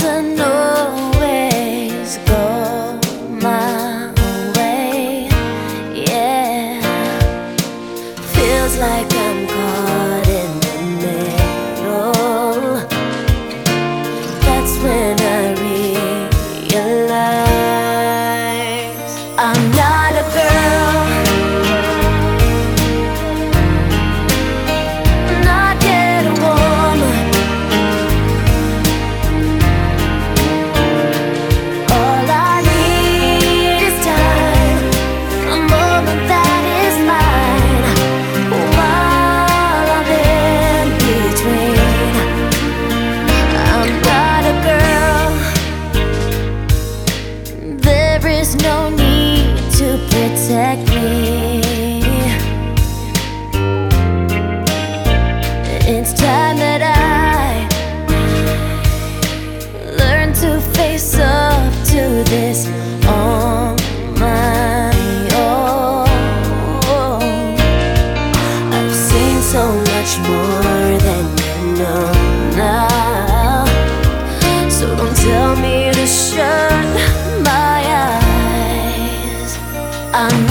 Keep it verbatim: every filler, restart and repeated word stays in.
doesn't always go my way. Yeah, feels like I'm caught in the middle. That's when I realize I'm not a girl, not yet a woman. All I need is time, a moment that is mine, while I'm in between. I'm not a girl, there is no need to protect me. It's time that I learn to face up to this on my own. I've seen so much more than you know now, so don't tell me to shut my eyes. I'm